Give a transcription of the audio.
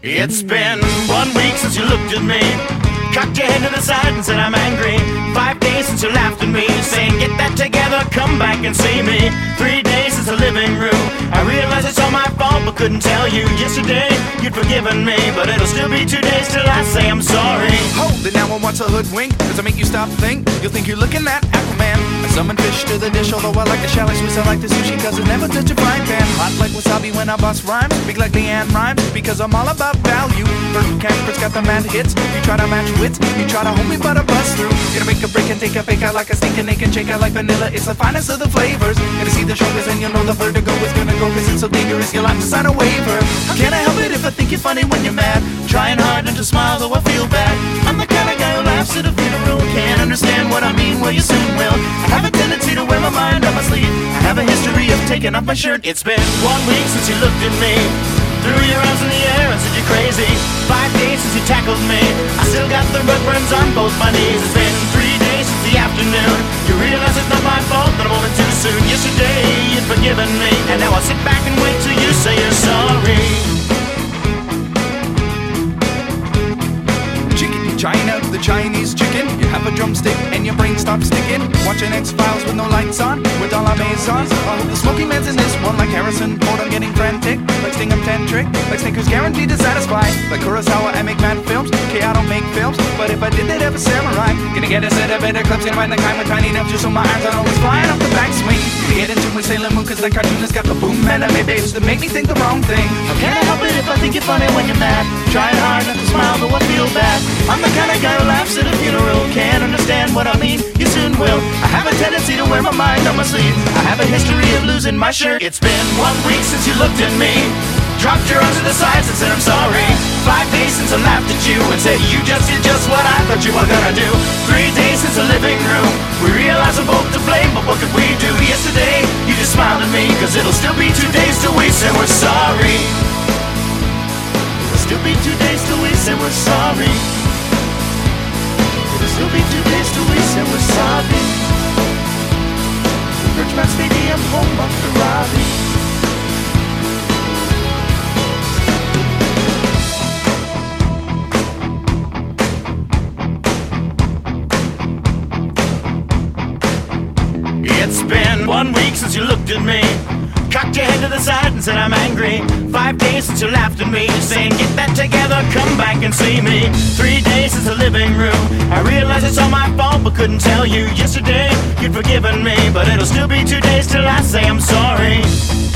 It's been 1 week since you looked at me, cocked your head to the side and said I'm angry. 5 days since you laughed at me, saying get that together, come back and see me. 3 days since the living room, I realize it's all my fault but couldn't tell you. Yesterday you'd forgiven me, but it'll still be 2 days till I say I'm sorry. Hold it now, I want to hoodwink. Does it make you stop think? You'll think you're looking at Aquaman. I summon fish to the dish, although I like the shallots. I like the sushi cause it never touch a frying pan. Hot like wasabi when I bust rhymes, big like Leanne rhymes, because I'm all about value. Burton Camper's got the mad hits. You try to match wits, you try to hold me but I bust through. Gonna make a break and take a fake out like a stinking naked shake out like vanilla. It's the finest of the flavors. Gonna see the shoulders and you'll know the vertigo is gonna go cause it's so dangerous you'll have to sign a waiver. How can I help it if I think you're funny when you're mad? Trying hard not to smile though I feel bad. I'm the kind of guy who laughs at a funeral. Can't understand what I mean, well you soon will. I have a tendency to wear my mind on my sleeve. I have a history of taking off my shirt. It's been 1 week since you looked at me, threw your arms in the air and said you're crazy. 5 days since you tackled me, I still got the rug burns on both my knees. It's been 3 days since the afternoon, you realize it's not my fault that I'm over too soon. Yesterday you'd forgiven me, and now I'll sit back and wait till you say you're sorry. China, the Chinese chicken. You have a drumstick and your brain stops sticking. Watching X-Files with no lights on, with all our maisons. I hope the smoky man's in this one like Harrison Ford. I'm getting frantic, like Sting I'm tantric, like Snickers guaranteed to satisfy. Like Kurosawa, I make mad films. Okay, I don't make films, but if I did, they'd have a samurai. Gonna get a set of better clips, gonna find the kind with tiny nails just so my arms are always flying off the backswing. Gonna get into my Sailor Moon cause the cartoonist got the boom anime babes that make me think the wrong thing. How can I help it if I think you're funny when you're mad? Trying hard not to smile though I feel bad. I'm the kind of guy who laughs at a funeral. Can't understand what I mean, you soon will. I have a tendency to wear my mind on my sleeve. I have a history of losing my shirt. It's been 1 week since you looked at me, dropped your arms to the sides and said I'm sorry. 5 days since I laughed at you and said you just did just what I thought you were gonna do. 3 days since the living room, we realized we're both to blame, but what could we do? Yesterday you just smiled at me, cause it'll still be 2 days till we say we're sorry. It'll still be 2 days till we say we're sorry. It'll still be 2 days till we say we're sorry. The Birchmount Stadium, home of Ferrari. It's been 1 week since you looked at me, cocked your head to the side and said I'm angry. 5 days since you laughed at me, saying get that together, come back and see me. 3 days since the living room, I realize it's all my fault but couldn't tell you. Yesterday you'd forgiven me, but it'll still be 2 days till I say I'm sorry.